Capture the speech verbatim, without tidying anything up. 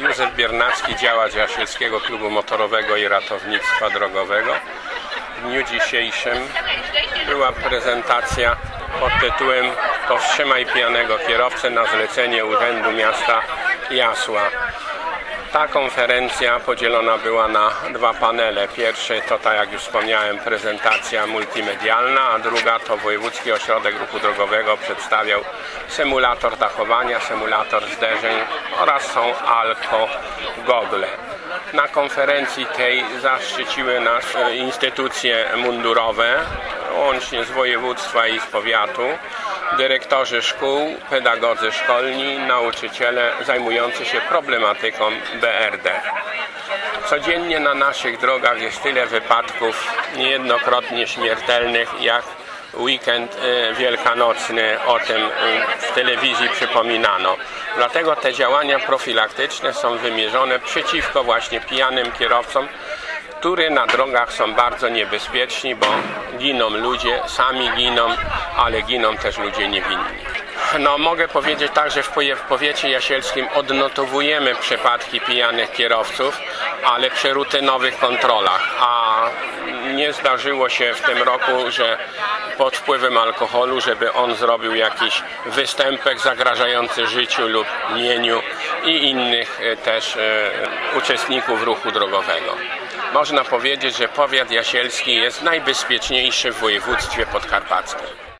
Józef Biernacki, działacz Jasielskiego Klubu Motorowego i Ratownictwa Drogowego. W dniu dzisiejszym była prezentacja pod tytułem "Powstrzymaj pijanego kierowcę" na zlecenie Urzędu Miasta Jasła. Ta konferencja podzielona była na dwa panele. Pierwszy to, tak jak już wspomniałem, prezentacja multimedialna, a druga to Wojewódzki Ośrodek Ruchu Drogowego przedstawiał symulator dachowania, symulator zderzeń oraz są alkogogle. Na konferencji tej zaszczyciły nas instytucje mundurowe, łącznie z województwa i z powiatu, dyrektorzy szkół, pedagodzy szkolni, nauczyciele zajmujący się problematyką B R D. Codziennie na naszych drogach jest tyle wypadków niejednokrotnie śmiertelnych, jak weekend wielkanocny o tym w telewizji przypominano. Dlatego te działania profilaktyczne są wymierzone przeciwko właśnie pijanym kierowcom, którzy na drogach są bardzo niebezpieczni, bo giną ludzie, sami giną, ale giną też ludzie niewinni. No, mogę powiedzieć tak, że w powiecie jasielskim odnotowujemy przypadki pijanych kierowców, ale przy rutynowych kontrolach, a nie zdarzyło się w tym roku, że pod wpływem alkoholu, żeby on zrobił jakiś występek zagrażający życiu lub mieniu i innych też e, uczestników ruchu drogowego. Można powiedzieć, że powiat jasielski jest najbezpieczniejszy w województwie podkarpackim.